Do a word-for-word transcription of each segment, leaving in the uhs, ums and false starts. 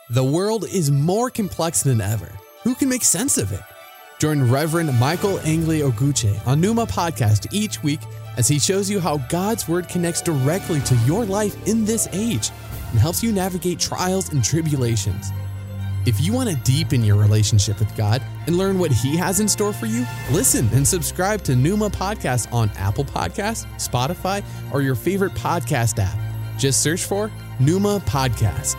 The world is more complex than ever. Who can make sense of it? Join Reverend Michael Angley Oguche on Numa Podcast each week as he shows you how God's Word connects directly to your life in this age and helps you navigate trials and tribulations. If you want to deepen your relationship with God and learn what He has in store for you, listen and subscribe to Numa Podcast on Apple Podcasts, Spotify, or your favorite podcast app. Just search for Numa Podcast.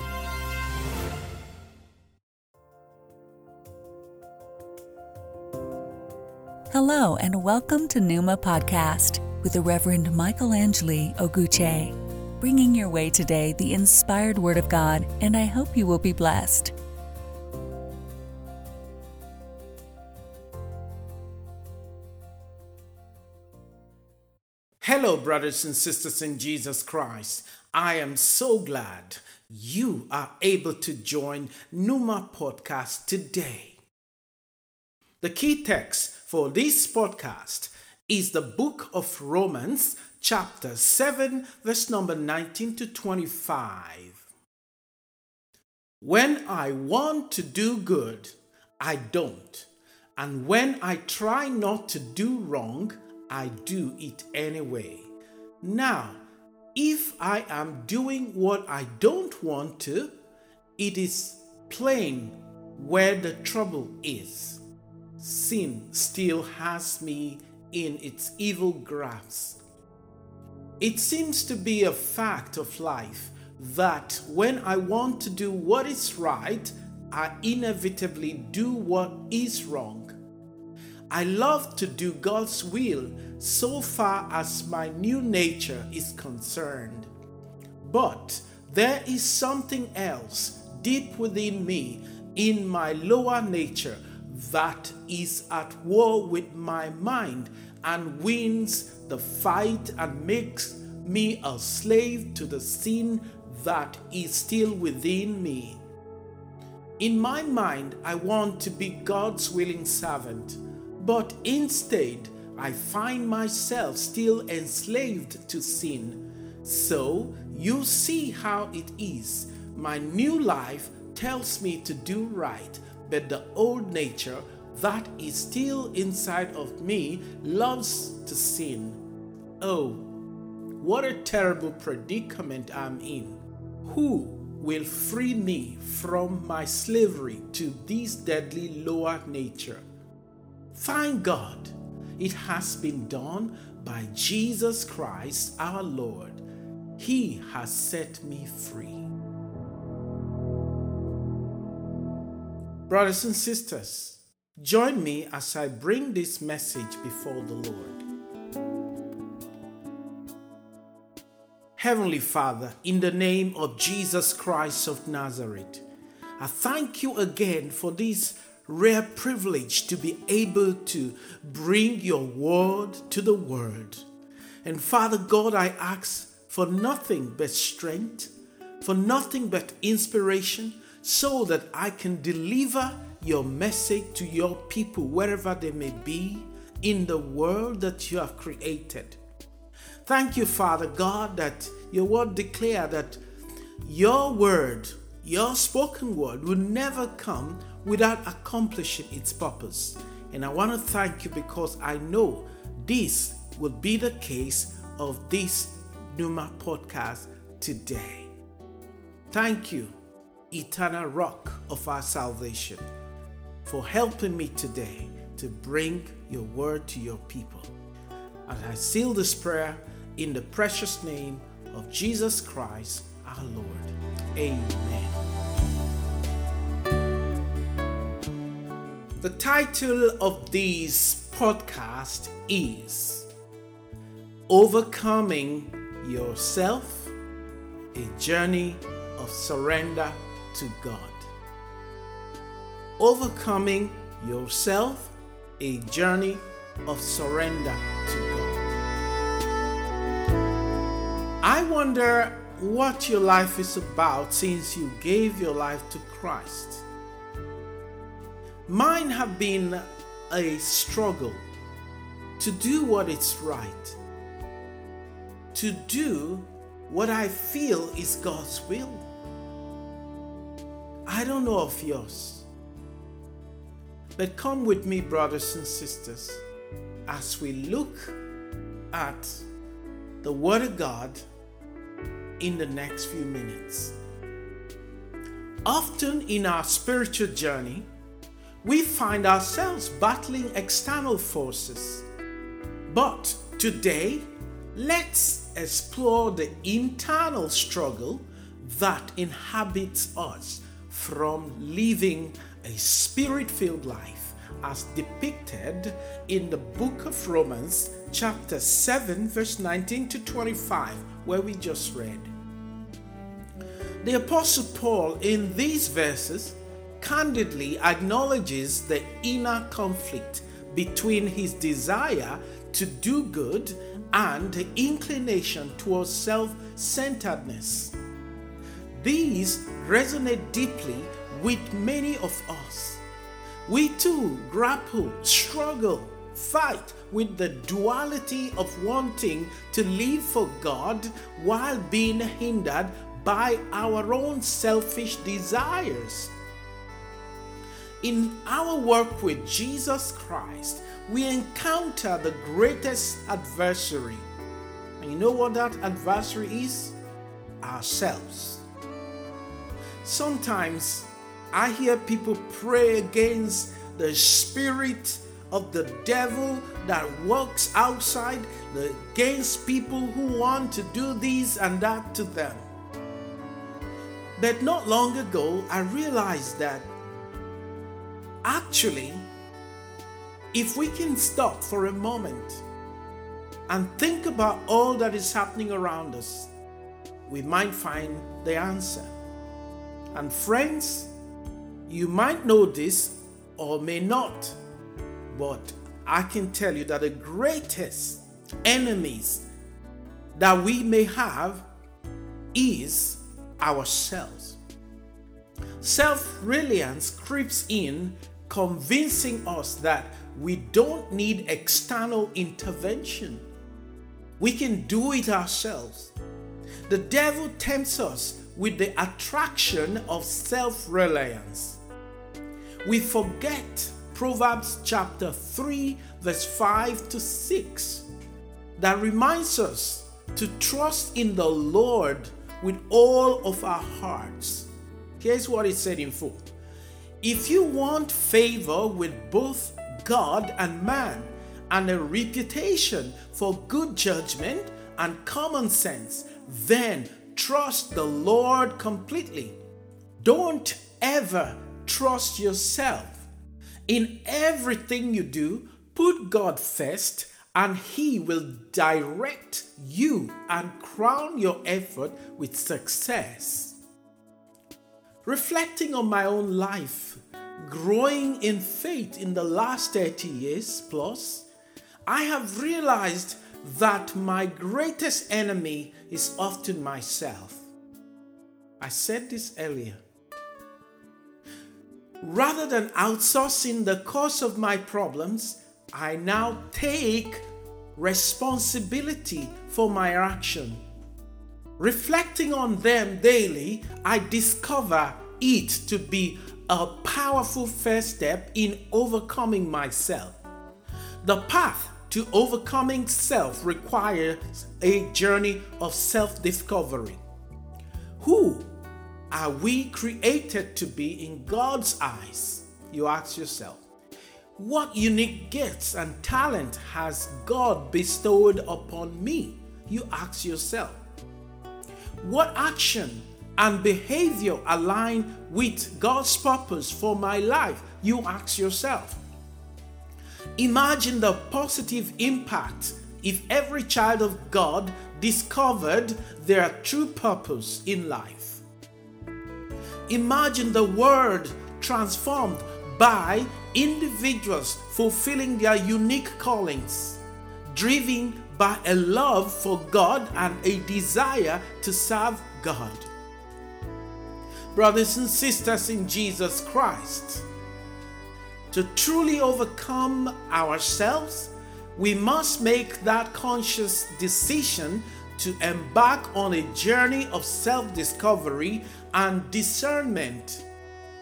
Hello and welcome to Numa Podcast with the Reverend Michael Angley Oguche, bringing your way today the inspired Word of God, and I hope you will be blessed. Hello, brothers and sisters in Jesus Christ. I am so glad you are able to join Numa Podcast today. The key text for this podcast is the book of Romans, chapter seven, verse number nineteen to twenty-five. When I want to do good, I don't. And when I try not to do wrong, I do it anyway. Now, if I am doing what I don't want to, it is plain where the trouble is. Sin still has me in its evil grasp. It seems to be a fact of life that when I want to do what is right, I inevitably do what is wrong. I love to do God's will so far as my new nature is concerned. But there is something else deep within me, in my lower nature, that is at war with my mind and wins the fight and makes me a slave to the sin that is still within me. In my mind, I want to be God's willing servant, but instead, I find myself still enslaved to sin. So, you see how it is. My new life tells me to do right, but the old nature that is still inside of me loves to sin. Oh, what a terrible predicament I'm in. Who will free me from my slavery to this deadly lower nature? Thank God, it has been done by Jesus Christ our Lord. He has set me free. Brothers and sisters, join me as I bring this message before the Lord. Heavenly Father, in the name of Jesus Christ of Nazareth, I thank you again for this rare privilege to be able to bring your word to the world. And Father God, I ask for nothing but strength, for nothing but inspiration, so that I can deliver your message to your people wherever they may be in the world that you have created. Thank you, Father God, that your word declares that your word, your spoken word, will never come without accomplishing its purpose. And I want to thank you because I know this will be the case of this Numa Podcast today. Thank you, eternal rock of our salvation, for helping me today to bring your word to your people. And I seal this prayer in the precious name of Jesus Christ our Lord. Amen. The title of this podcast is Overcoming Yourself, a Journey of Surrender to God. Overcoming Yourself, a Journey of Surrender to God. I wonder what your life is about since you gave your life to Christ. Mine have been a struggle to do what is right, to do what I feel is God's will. I don't know of yours. But come with me, brothers and sisters, as we look at the Word of God in the next few minutes. Often in our spiritual journey, we find ourselves battling external forces. But today, let's explore the internal struggle that inhabits us from living a spirit-filled life, as depicted in the book of Romans, chapter seven, verse nineteen to twenty-five, where we just read. The Apostle Paul, in these verses, candidly acknowledges the inner conflict between his desire to do good and the inclination towards self-centeredness. These resonate deeply with many of us. We too grapple, struggle, fight with the duality of wanting to live for God while being hindered by our own selfish desires. In our work with Jesus Christ, we encounter the greatest adversary. And you know what that adversary is? Ourselves. Sometimes I hear people pray against the spirit of the devil that works outside, against people who want to do this and that to them. But not long ago, I realized that actually, if we can stop for a moment and think about all that is happening around us, we might find the answer. And friends, you might know this or may not, but I can tell you that the greatest enemies that we may have is ourselves. Self-reliance creeps in, convincing us that we don't need external intervention. We can do it ourselves. The devil tempts us with the attraction of self-reliance. We forget Proverbs chapter three, verse five to six, that reminds us to trust in the Lord with all of our hearts. Here's what it said in full. If you want favor with both God and man, and a reputation for good judgment and common sense, then trust the Lord completely. Don't ever trust yourself. In everything you do, put God first, and He will direct you and crown your effort with success. Reflecting on my own life, growing in faith in the last thirty years plus, I have realized that my greatest enemy is often myself. I said this earlier. Rather than outsourcing the cause of my problems, I now take responsibility for my action. Reflecting on them daily, I discover it to be a powerful first step in overcoming myself. The path to overcoming self requires a journey of self-discovery. Who are we created to be in God's eyes? You ask yourself. What unique gifts and talent has God bestowed upon me? You ask yourself. What action and behavior align with God's purpose for my life? You ask yourself. Imagine the positive impact if every child of God discovered their true purpose in life. Imagine the world transformed by individuals fulfilling their unique callings, driven by a love for God and a desire to serve God. Brothers and sisters in Jesus Christ, to truly overcome ourselves, we must make that conscious decision to embark on a journey of self-discovery and discernment.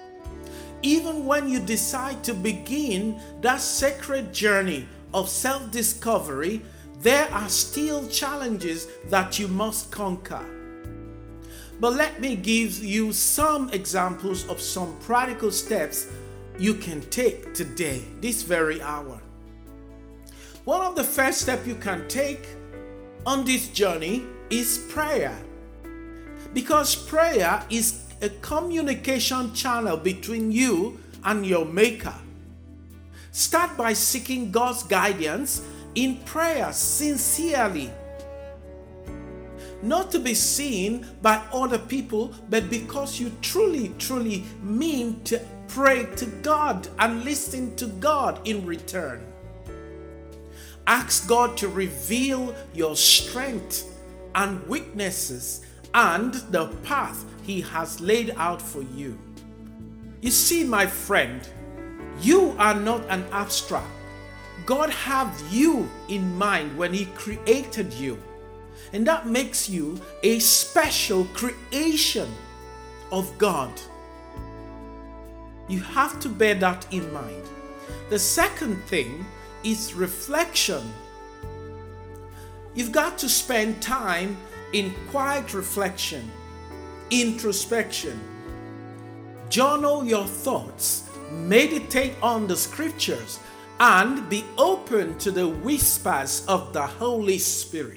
even when you decide to begin that sacred journey of self-discovery, there are still challenges that you must conquer. But let me give you some examples of some practical steps you can take today, this very hour. One of the first steps you can take on this journey is prayer. Because prayer is a communication channel between you and your Maker. Start by seeking God's guidance in prayer sincerely. Not to be seen by other people, but because you truly, truly mean to pray to God and listen to God in return. Ask God to reveal your strength and weaknesses and the path He has laid out for you. You see, my friend, you are not an abstract. God had you in mind when He created you. And that makes you a special creation of God. You have to bear that in mind. The second thing is reflection. You've got to spend time in quiet reflection, introspection. Journal your thoughts, meditate on the scriptures, and be open to the whispers of the Holy Spirit.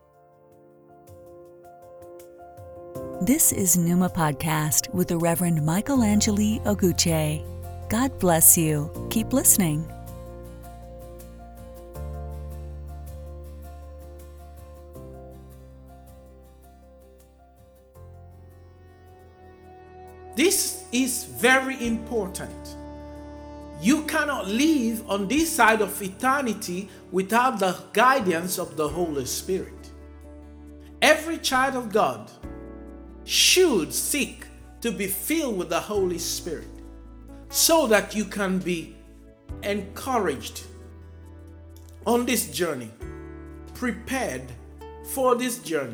This is Numa Podcast with the Reverend Michael Angeli Oguche. God bless you. Keep listening. This is very important. You cannot live on this side of eternity without the guidance of the Holy Spirit. Every child of God should seek to be filled with the Holy Spirit so that you can be encouraged on this journey, prepared for this journey.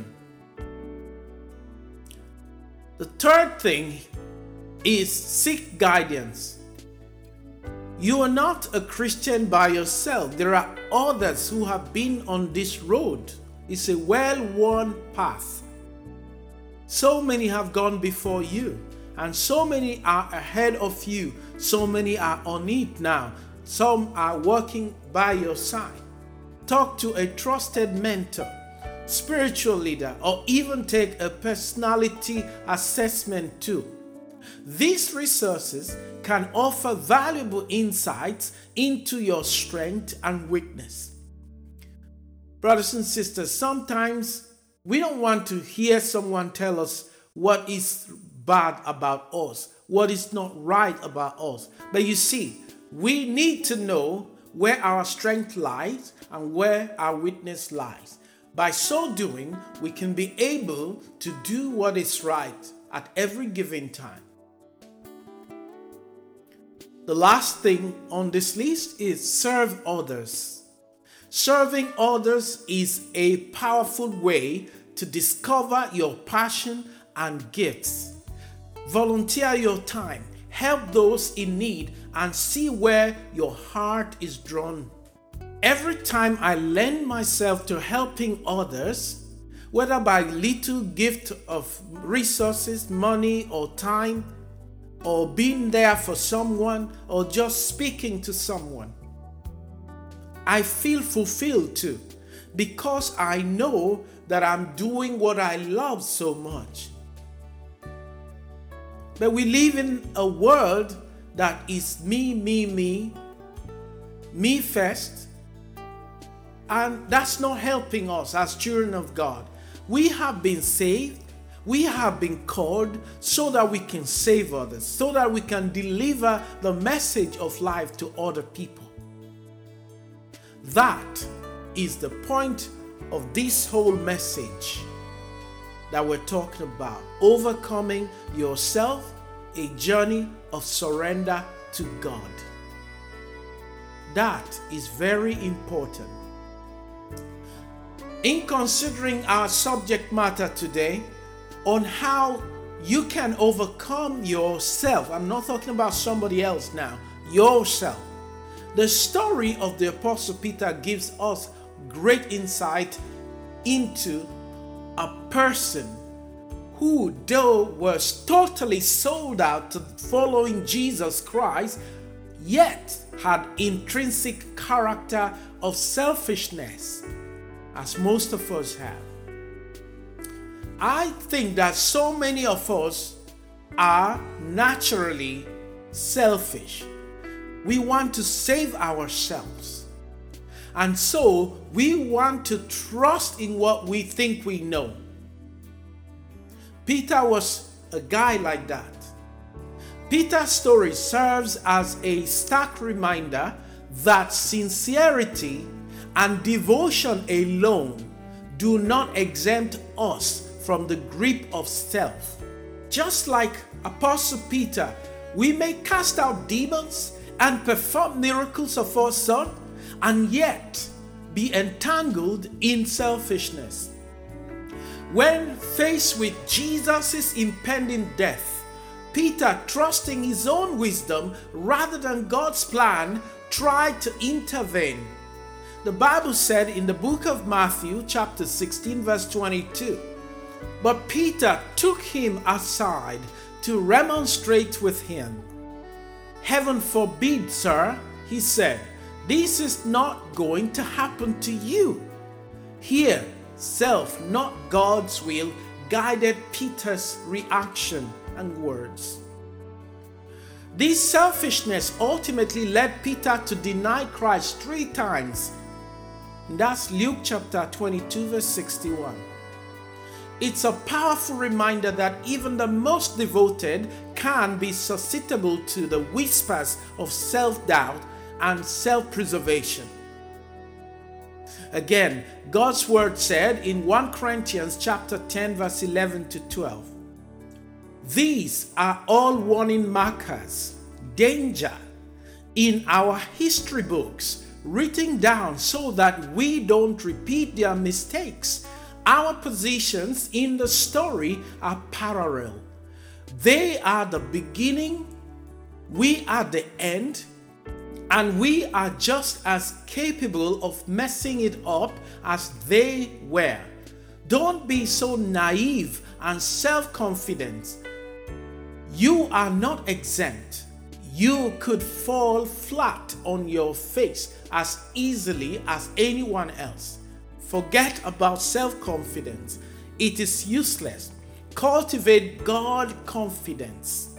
The third thing is seek guidance. You are not a Christian by yourself. There are others who have been on this road. It's a well-worn path. So many have gone before you, and so many are ahead of you. So many are on it now. Some are working by your side. Talk to a trusted mentor, spiritual leader, or even take a personality assessment too. These resources can offer valuable insights into your strength and weakness. Brothers and sisters, sometimes we don't want to hear someone tell us what is bad about us, what is not right about us. But you see, we need to know where our strength lies and where our weakness lies. By so doing, we can be able to do what is right at every given time. The last thing on this list is serve others. Serving others is a powerful way to discover your passion and gifts. Volunteer your time, help those in need, and see where your heart is drawn. Every time I lend myself to helping others, whether by little gift of resources, money, or time, or being there for someone, or just speaking to someone, I feel fulfilled too, because I know that I'm doing what I love so much. But we live in a world that is me, me, me, me first, and that's not helping us as children of God. We have been saved, we have been called so that we can save others, so that we can deliver the message of life to other people. That is the point of this whole message that we're talking about. Overcoming yourself, a journey of surrender to God. That is very important. In considering our subject matter today on how you can overcome yourself. I'm not talking about somebody else now, yourself. The story of the Apostle Peter gives us great insight into a person who, though was totally sold out to following Jesus Christ, yet had intrinsic character of selfishness, as most of us have. I think that so many of us are naturally selfish. We want to save ourselves. And so we want to trust in what we think we know. Peter was a guy like that. Peter's story serves as a stark reminder that sincerity and devotion alone do not exempt us from the grip of self. Just like Apostle Peter, we may cast out demons and perform miracles of all sorts, and yet be entangled in selfishness. When faced with Jesus' impending death, Peter, trusting his own wisdom rather than God's plan, tried to intervene. The Bible said in the book of Matthew, chapter sixteen, verse twenty-two, "But Peter took him aside to remonstrate with him. 'Heaven forbid, sir,' he said, 'this is not going to happen to you.'" Here, self, not God's will, guided Peter's reaction and words. This selfishness ultimately led Peter to deny Christ three times. That's Luke chapter twenty-two, verse sixty-one. It's a powerful reminder that even the most devoted can be susceptible to the whispers of self-doubt and self-preservation. Again, God's word said in First Corinthians chapter ten, verse eleven to twelve, "These are all warning markers, danger, in our history books, written down so that we don't repeat their mistakes. Our positions in the story are parallel. They are the beginning, we are the end, and we are just as capable of messing it up as they were. Don't be so naive and self-confident. You are not exempt. You could fall flat on your face as easily as anyone else. Forget about self-confidence. It is useless. Cultivate God confidence."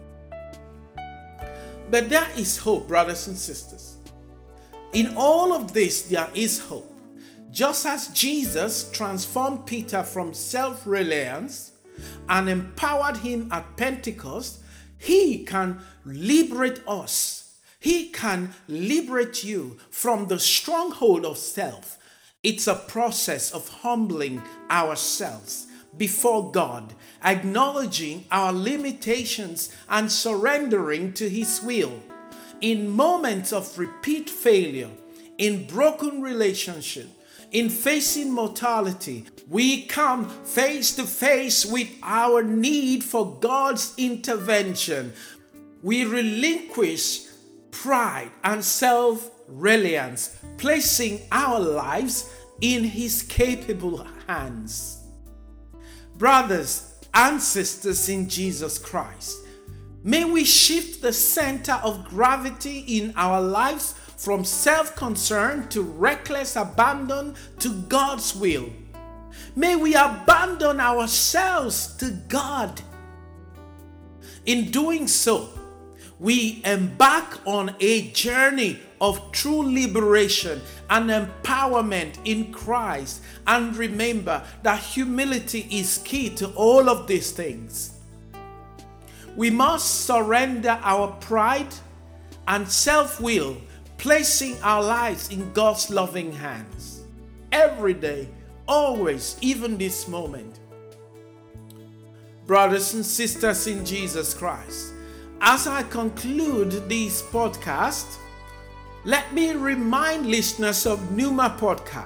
But there is hope, brothers and sisters. In all of this, there is hope. Just as Jesus transformed Peter from self-reliance and empowered him at Pentecost, he can liberate us. He can liberate you from the stronghold of self. It's a process of humbling ourselves before God, acknowledging our limitations and surrendering to His will. In moments of repeat failure, in broken relationship, in facing mortality, we come face to face with our need for God's intervention. We relinquish pride and self-reliance, placing our lives in His capable hands. Brothers and sisters in Jesus Christ, may we shift the center of gravity in our lives from self-concern to reckless abandon to God's will. May we abandon ourselves to God. In doing so, we embark on a journey of true liberation and empowerment in Christ. And remember that humility is key to all of these things. We must surrender our pride and self-will, placing our lives in God's loving hands. Every day, always, even this moment. Brothers and sisters in Jesus Christ, as I conclude this podcast, let me remind listeners of Pneuma Podcast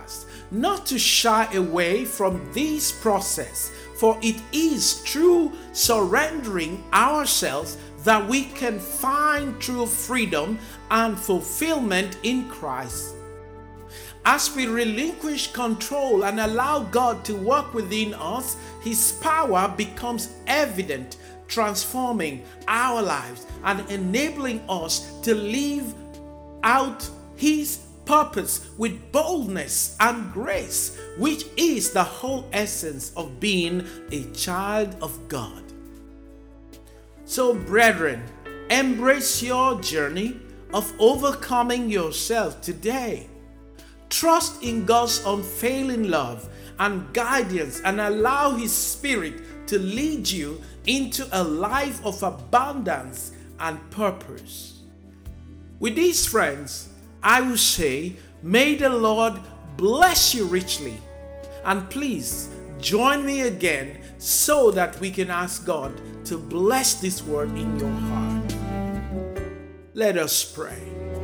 not to shy away from this process, for it is through surrendering ourselves that we can find true freedom and fulfillment in Christ. As we relinquish control and allow God to work within us, His power becomes evident, transforming our lives and enabling us to live out His purpose with boldness and grace, which is the whole essence of being a child of God. So, brethren, embrace your journey of overcoming yourself today. Trust in God's unfailing love and guidance and allow His Spirit to lead you into a life of abundance and purpose. With these friends, I will say, may the Lord bless you richly. And please join me again so that we can ask God to bless this word in your heart. Let us pray.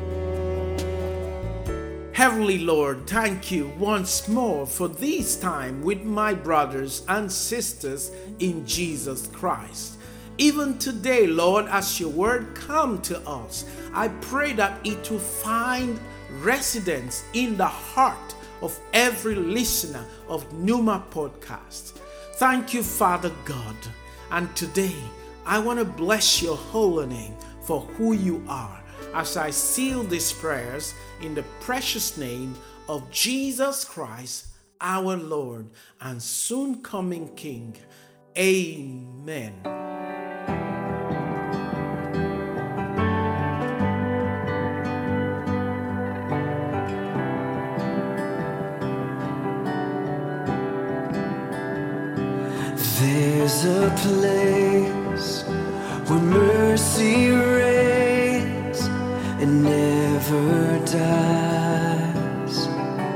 Heavenly Lord, thank you once more for this time with my brothers and sisters in Jesus Christ. Even today, Lord, as your word comes to us, I pray that it will find residence in the heart of every listener of Pneuma Podcast. Thank you, Father God. And today, I want to bless your holy name for who you are, as I seal these prayers in the precious name of Jesus Christ, our Lord and soon coming King. Amen. There's a place where mercy reigns and never dies.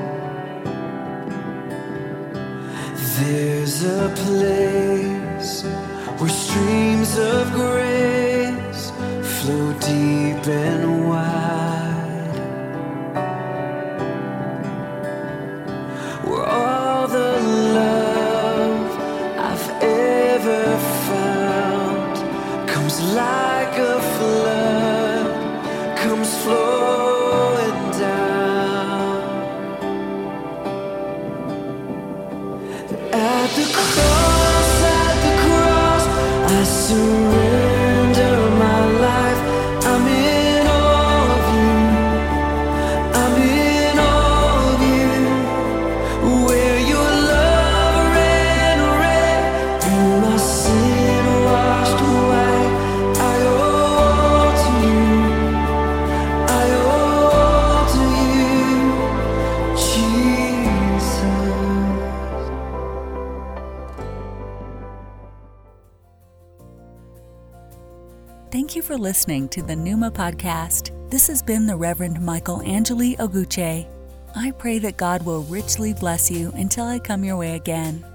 There's a place where streams of grace flow deep and wide, where all the love I've ever found comes like a flood, comes flowing down. At the cross, at the cross, I surrender my life. I'm in all of you, I'm in all of you, where your love ran red and my sin washed white. I owe all to you, I owe all to you, Jesus. Thank you for listening to the Pneuma Podcast. This has been the Reverend Michael Angeli Oguche. I pray that God will richly bless you until I come your way again.